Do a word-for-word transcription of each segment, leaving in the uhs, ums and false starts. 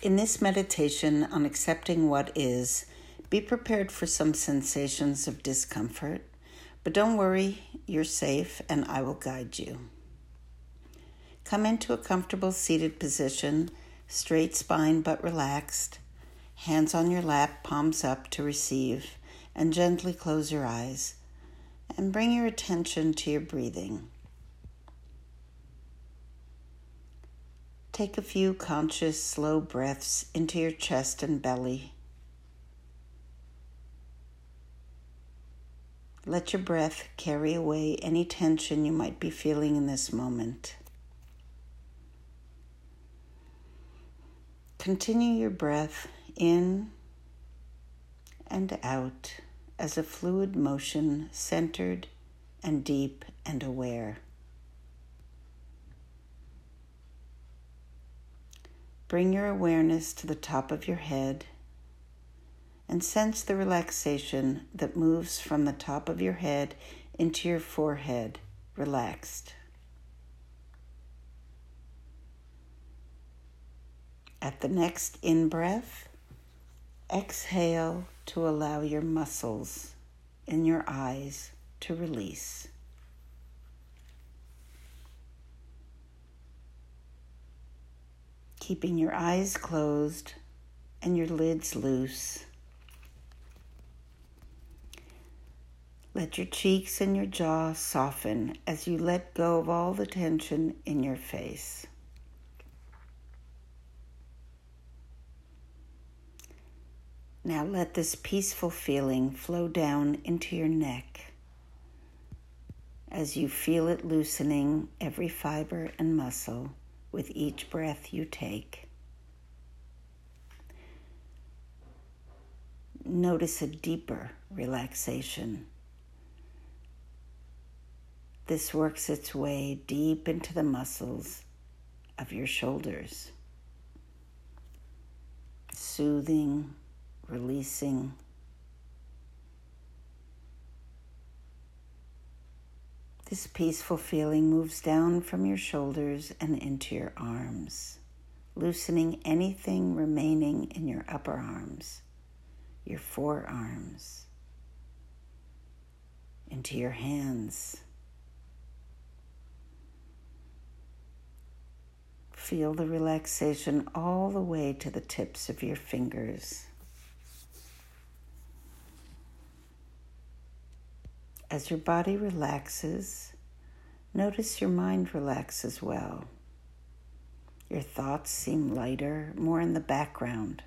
In this meditation on accepting what is, be prepared for some sensations of discomfort, but don't worry, you're safe and I will guide you. Come into a comfortable seated position, straight spine but relaxed, hands on your lap, palms up to receive, and gently close your eyes, and bring your attention to your breathing. Take a few conscious, slow breaths into your chest and belly. Let your breath carry away any tension you might be feeling in this moment. Continue your breath in and out as a fluid motion, centered and deep and aware. Bring your awareness to the top of your head and sense the relaxation that moves from the top of your head into your forehead, relaxed. At the next in-breath, exhale to allow your muscles in your eyes to release. Keeping your eyes closed and your lids loose. Let your cheeks and your jaw soften as you let go of all the tension in your face. Now let this peaceful feeling flow down into your neck as you feel it loosening every fiber and muscle with each breath you take. Notice a deeper relaxation. This works its way deep into the muscles of your shoulders, soothing, releasing. This peaceful feeling moves down from your shoulders and into your arms, loosening anything remaining in your upper arms, your forearms, into your hands. Feel the relaxation all the way to the tips of your fingers. As your body relaxes, notice your mind relax as well. Your thoughts seem lighter, more in the background.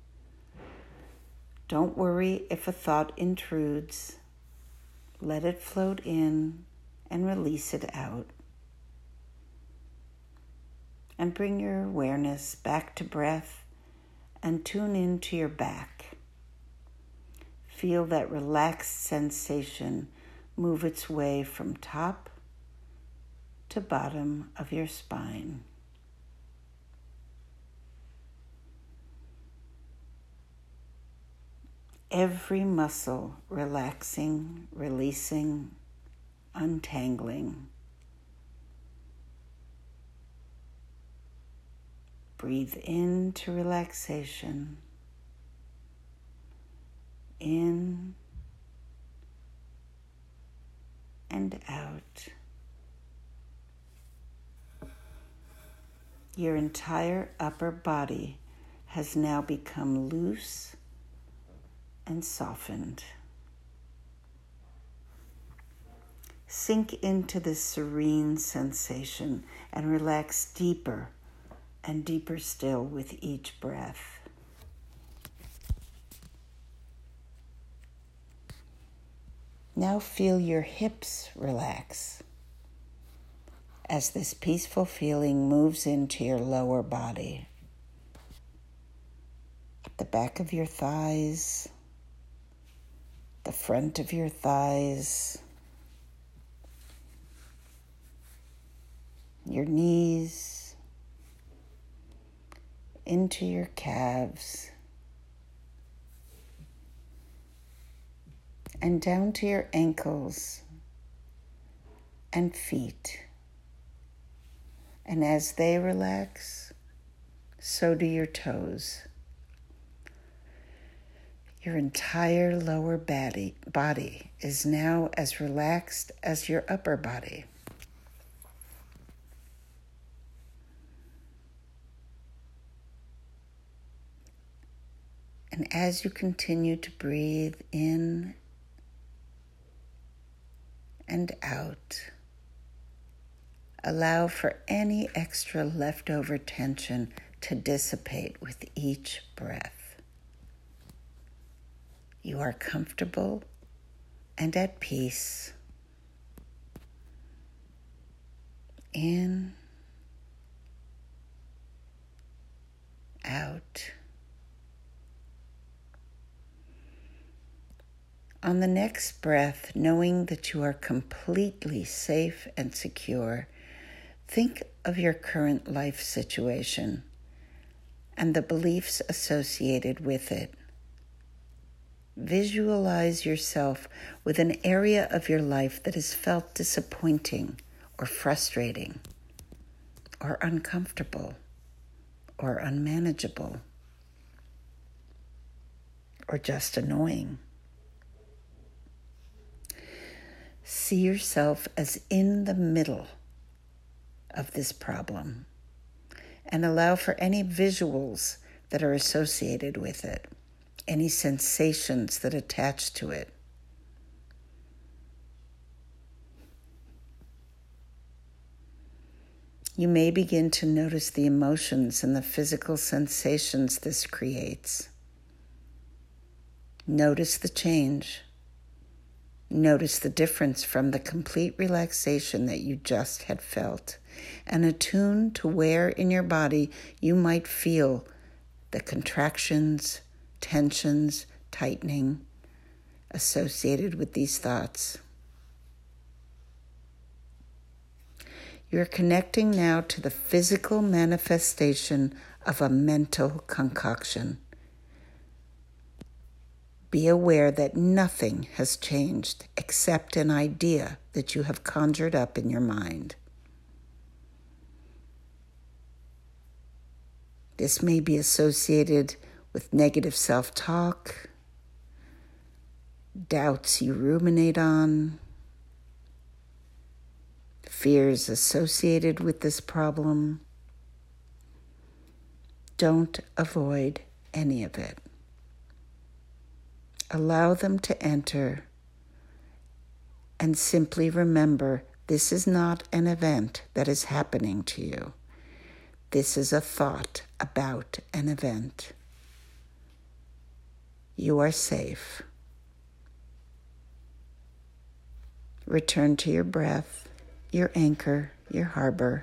Don't worry if a thought intrudes. Let it float in and release it out. And bring your awareness back to breath and tune into your back. Feel that relaxed sensation move its way from top to bottom of your spine. Every muscle relaxing, releasing, untangling. Breathe into relaxation. In and out. Your entire upper body has now become loose and softened. Sink into this serene sensation and relax deeper and deeper still with each breath. Now feel your hips relax as this peaceful feeling moves into your lower body. The back of your thighs, the front of your thighs, your knees, into your calves, and down to your ankles and feet. And as they relax, So do your toes. Your entire lower body, body is now as relaxed as your upper body. And as you continue to breathe in and out, allow for any extra leftover tension to dissipate with each breath. You are comfortable and at peace. In, out. On the next breath, knowing that you are completely safe and secure, think of your current life situation and the beliefs associated with it. Visualize yourself with an area of your life that has felt disappointing or frustrating or uncomfortable or unmanageable or just annoying. See yourself as in the middle of this problem and allow for any visuals that are associated with it, any sensations that attach to it. You may begin to notice the emotions and the physical sensations this creates. Notice the change. Notice the difference from the complete relaxation that you just had felt, and attune to where in your body you might feel the contractions, tensions, tightening associated with these thoughts. You're connecting now to the physical manifestation of a mental concoction. Be aware that nothing has changed except an idea that you have conjured up in your mind. This may be associated with negative self-talk, doubts you ruminate on, fears associated with this problem. Don't avoid any of it. Allow them to enter and simply remember this is not an event that is happening to you. This is a thought about an event. You are safe. Return to your breath, your anchor, your harbor.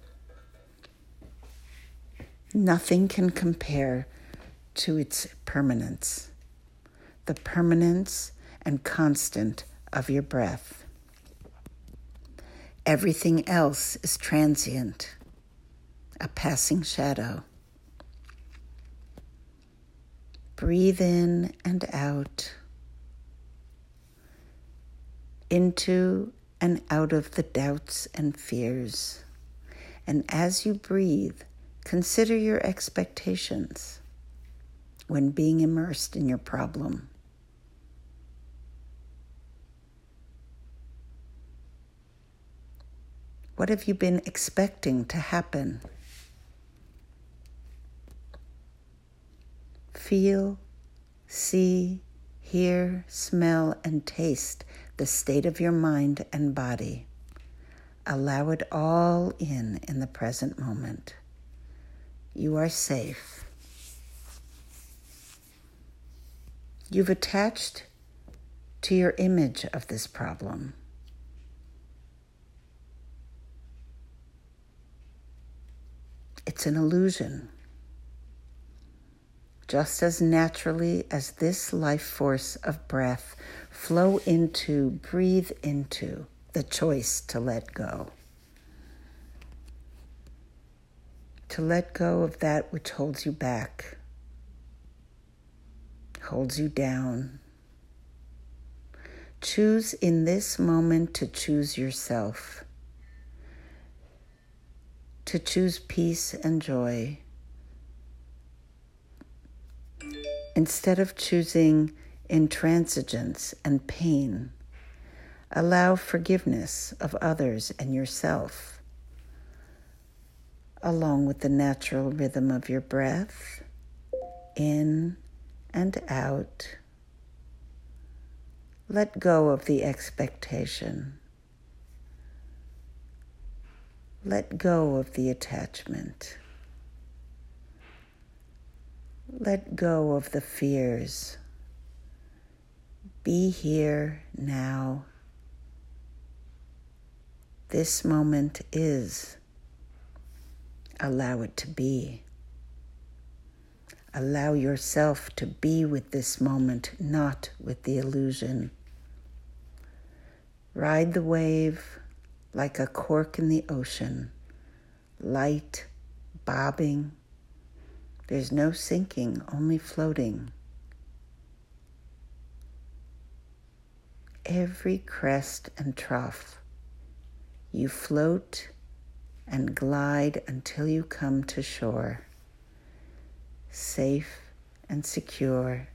Nothing can compare to its permanence, the permanence and constant of your breath. Everything else is transient, a passing shadow. Breathe in and out, into and out of the doubts and fears. And as you breathe, consider your expectations when being immersed in your problem. What have you been expecting to happen? Feel, see, hear, smell, and taste the state of your mind and body. Allow it all in in the present moment. You are safe. You've attached to your image of this problem. It's an illusion. Just as naturally as this life force of breath flow into, breathe into the choice to let go. To let go of that which holds you back, holds you down. Choose in this moment to choose yourself, to choose peace and joy, Instead of choosing intransigence and pain, allow forgiveness of others and yourself, along with the natural rhythm of your breath, in and out. Let go of the expectation. Let go of the attachment. Let go of the fears. Be here now. This moment is. Allow it to be. Allow yourself to be with this moment, not with the illusion. Ride the wave like a cork in the ocean, light, bobbing. There's no sinking, only floating. Every crest and trough, you float and glide until you come to shore, safe and secure,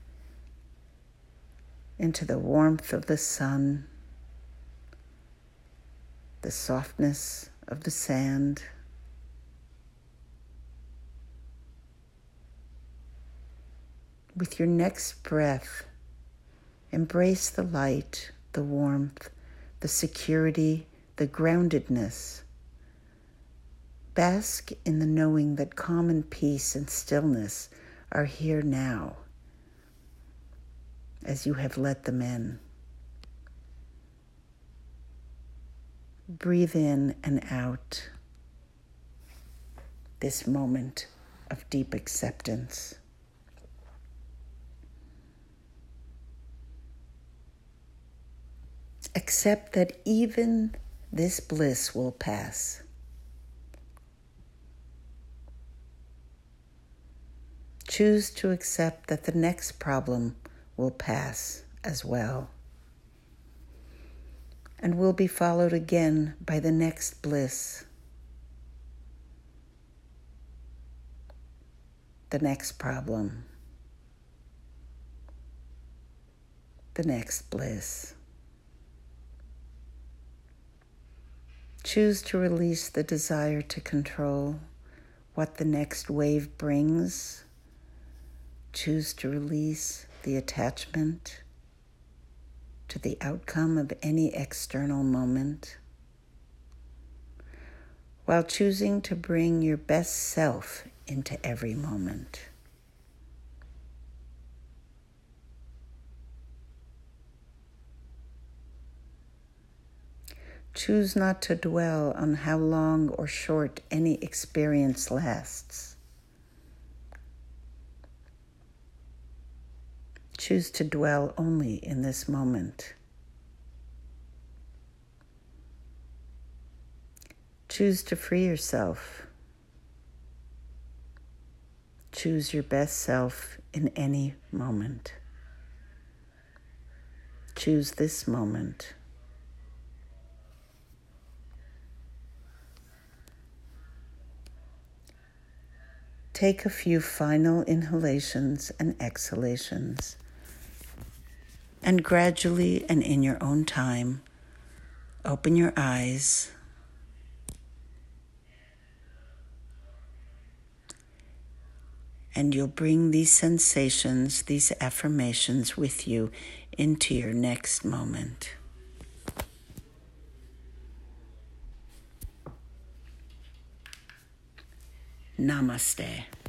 into the warmth of the sun, the softness of the sand. With your next breath, embrace the light, the warmth, the security, the groundedness. Bask in the knowing that calm and peace and stillness are here now, as you have let them in. Breathe in and out this moment of deep acceptance. Accept that even this bliss will pass. Choose to accept that the next problem will pass as well, and will be followed again by the next bliss, the next problem, the next bliss. Choose to release the desire to control what the next wave brings. Choose to release the attachment to the outcome of any external moment, while choosing to bring your best self into every moment. Choose not to dwell on how long or short any experience lasts. Choose to dwell only in this moment. Choose to free yourself. Choose your best self in any moment. Choose this moment. Take a few final inhalations and exhalations, and gradually and in your own time, open your eyes and you'll bring these sensations, these affirmations with you into your next moment. Namaste.